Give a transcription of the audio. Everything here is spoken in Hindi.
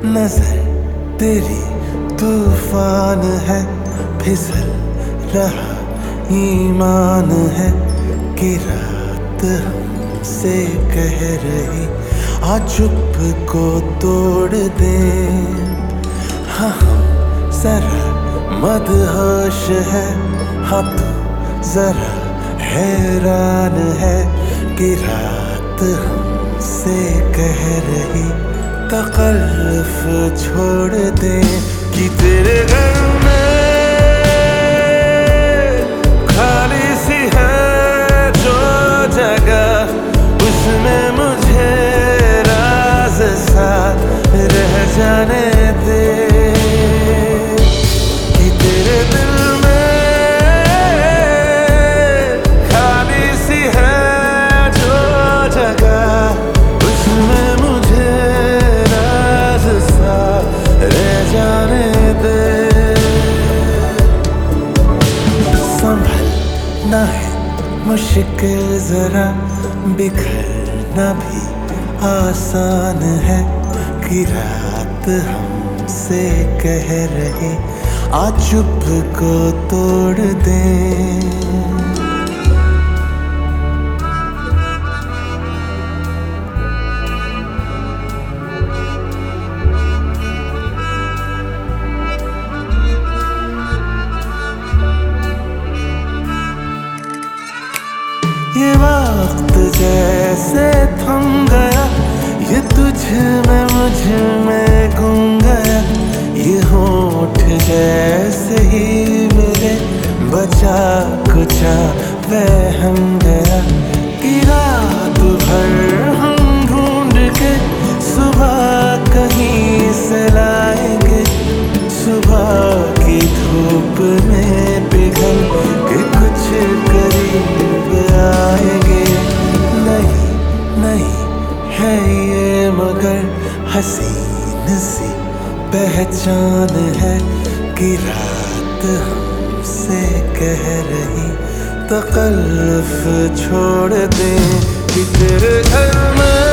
नजर तेरी तूफान है, फिसल रहा ईमान है कि रात हमसे कह रही आ चुप को तोड़ दे। हाँ जरा मदहोश है, हाँ तो जरा हैरान है कि रात हमसे कह रही तकल्लुफ छोड़ दे। कि तेरे घर में खाली सी है जो जगह, उसमें मुझे राज सा रह जाने दे। कि तेरे दिल में खाली सी है जो जगह, उसमें मुझे राज सा रह जाने दे। संभलना है मुश्किल जरा, बिखरना भी आसान है कि रात हमसे कह रही आ चुप को तोड़ दे। ये वक्त जैसे थम गया, ये तुझ में मुझ में गुम गया। ये होठ जैसे ही मेरे बचा कुचा वहम गया कि रात भर हम ढूंढ के सुबह कहीं से लाएंगे। सुबह की धूप में पिघल के कुछ करीब आएंगे। नहीं नहीं है ये मगर हसीन सी पहचान है कि रात हमसे कह रही तकल्लुफ छोड़ दे। कि तेरे घर में